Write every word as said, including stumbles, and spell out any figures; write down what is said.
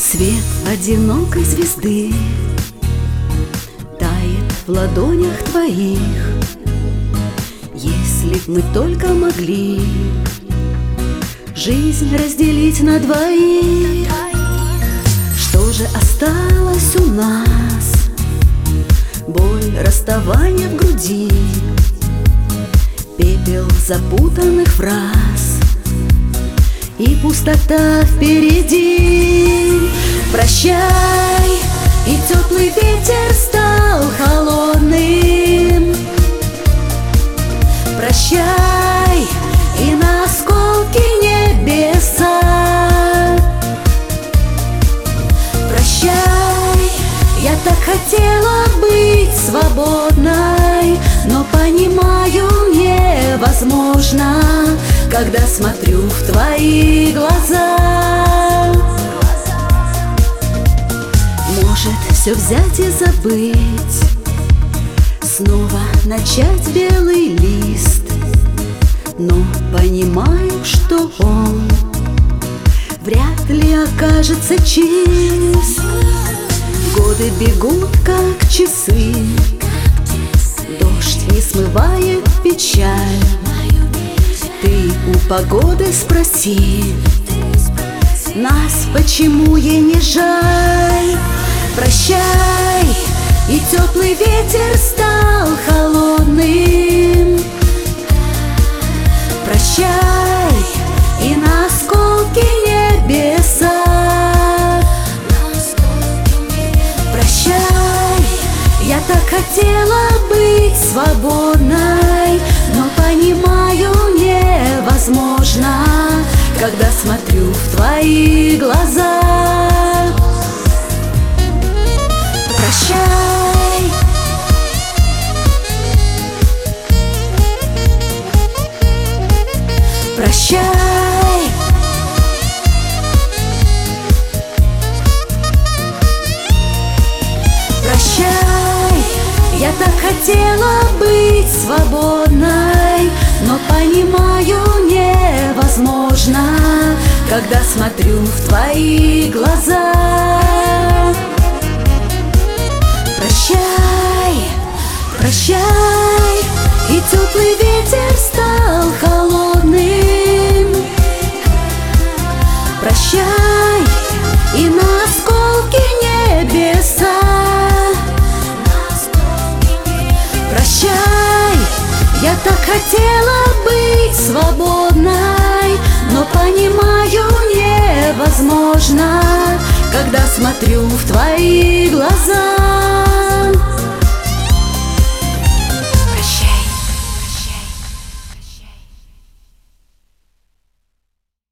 Свет одинокой звезды тает в ладонях твоих. Если б мы только могли жизнь разделить на двоих, что же осталось у нас? Боль расставания в груди, пепел запутанных фраз и пустота впереди. Прощай, и теплый ветер стал холодным. Прощай, и на осколки небеса. Прощай, я так хотела быть свободной, но понимаю, невозможно, когда смотрю в твои глаза. Может, все взять и забыть, снова начать белый лист, но понимаю, что он вряд ли окажется чист. Годы бегут, как часы, дождь не смывает печаль. Ты у погоды спроси нас, почему ей не жаль. Прощай, и теплый ветер стал холодным. Прощай, и на осколки небеса. Прощай, я так хотела быть свободной, но понимаю, невозможно, когда смотрю в твои глаза. Прощай, прощай, прощай, я так хотела быть свободной, но понимаю, невозможно, когда смотрю в твои глаза. Прощай, прощай, и теплый ветер стал холодным. Прощай, и на осколки небеса. Прощай, я так хотела быть свободной, но понимаю, невозможно, когда смотрю в твои глаза.